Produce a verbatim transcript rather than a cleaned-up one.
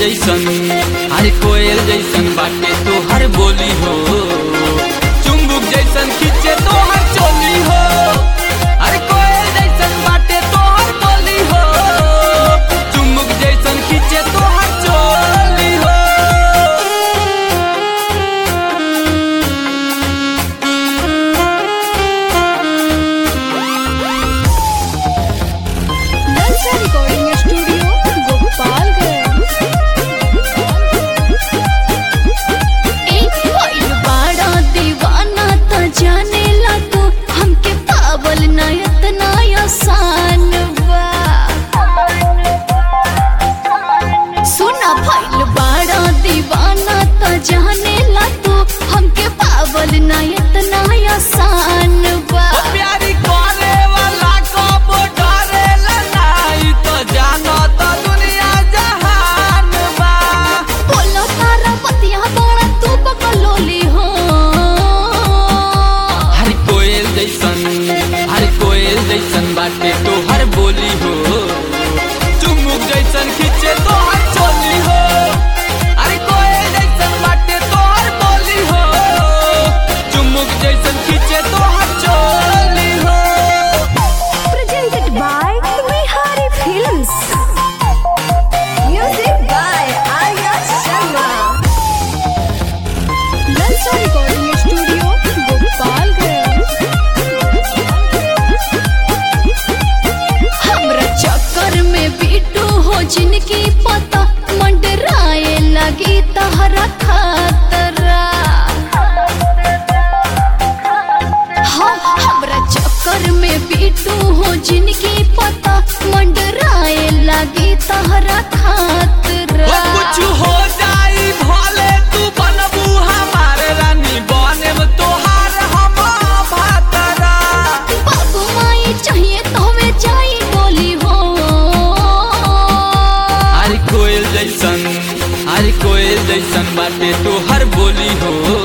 जैसन हर कोयल जैसन बाटे तो हर बोली हो, चुंबक जैसन खींचे तो हर चोली हो। हर कोयल जैसन बाटे तो हर बोली हो, चुंबक जैसन खींचे तो हर चोली हो। Nalsa recording studio Gopalganj. एक कोई बड़ा दीवाना तो जानेला तू हमके पावल ना इतना आसान बा। सुना भइल बड़ा दीवाना तो जानेला तू हमके पावल ना इतना आसान बा। प्यारी करे वाला को डरेला नहीं तो जानो तो दुनिया जहान बा। बोलो तारा पतिया बड़ा तू बकलोली हो। हर कोयल जैसन हर कोयल जैसन बाटे तो हर बोली हो, चुमुक जैसन खींचे तो हर चोली हो। हर कोयल जैसन बाटे तो हर बोली हो, चुमुक जैसन खींचे तो हर चोली हो। Presented by Vihari Films. Music by Arya Sharma. Nalsa Recording Studio, Gopalganj. हमरा चक्कर में बीटू हो जिनकी पता मंडराए लगी तहरा खातरा। हाँ, हमरा चक्कर में बीटू हो जिनकी पता मंडराए लगी तहरा खातरा। वो कुछ हो जाई भले तू बनबू हमारे रानी, बने में तोहार हम भातरा। बाबू माई चाहिए तो हमें जाई बोली हो। हर कोयल जैसन हर कोयल जैसन बाटे तो हर बोली हो,